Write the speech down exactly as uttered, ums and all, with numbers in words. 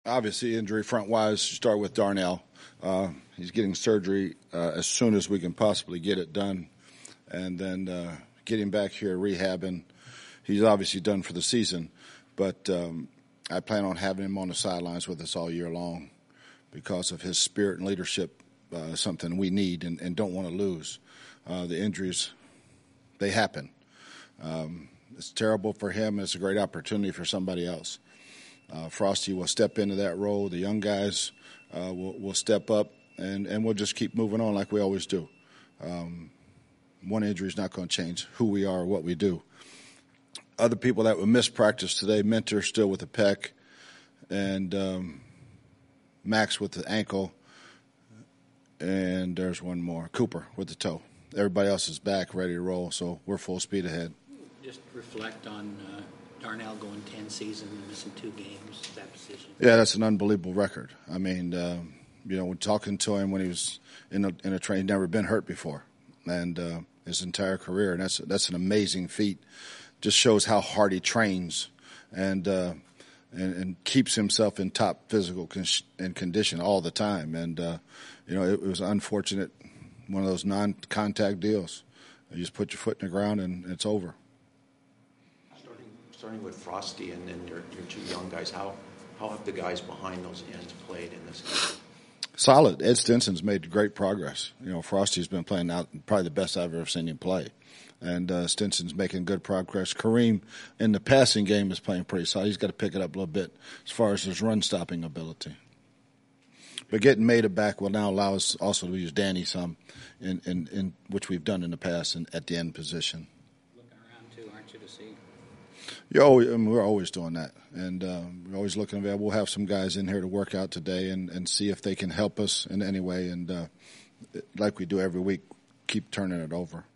Obviously, injury front-wise, start with Darnell. Uh, he's getting surgery uh, as soon as we can possibly get it done, and then uh, getting back here, rehabbing. He's obviously done for the season, but um, I plan on having him on the sidelines with us all year long because of his spirit and leadership, uh, something we need and, and don't want to lose. Uh, the injuries, they happen. Um, it's terrible for him. It's a great opportunity for somebody else. Uh, Frosty will step into that role. The young guys uh, will, will step up, and, and we'll just keep moving on like we always do. Um, one injury is not going to change who we are or what we do. Other people that will miss practice today, Mentor still with the pec, and um, Max with the ankle, and there's one more, Cooper with the toe. Everybody else is back, ready to roll, so we're full speed ahead. Just reflect on uh, Darnell going ten seasons and missing two games, that position. Yeah, that's an unbelievable record. I mean, uh, you know, when talking to him when he was in a, in a train, he'd never been hurt before, and uh, his entire career, and that's that's an amazing feat. Just shows how hard he trains and uh, and, and keeps himself in top physical con- and condition all the time. And uh, you know, it, it was unfortunate, one of those non-contact deals. You just put your foot in the ground and it's over. Starting, starting with Frosty and then your, your two young guys, how how have the guys behind those ends played in this game? Solid. Ed Stinson's made great progress. You know, Frosty's been playing out probably the best I've ever seen him play. And uh, Stinson's making good progress. Kareem in the passing game is playing pretty solid. He's got to pick it up a little bit as far as his run-stopping ability. But getting Maida back will now allow us also to use Danny some, in, in, in which we've done in the past in, at the end position. Looking around, too, aren't you, to see? You're always, I mean, we're always doing that. And uh, we're always looking available. We'll have some guys in here to work out today and, and see if they can help us in any way. And uh, like we do every week, keep turning it over.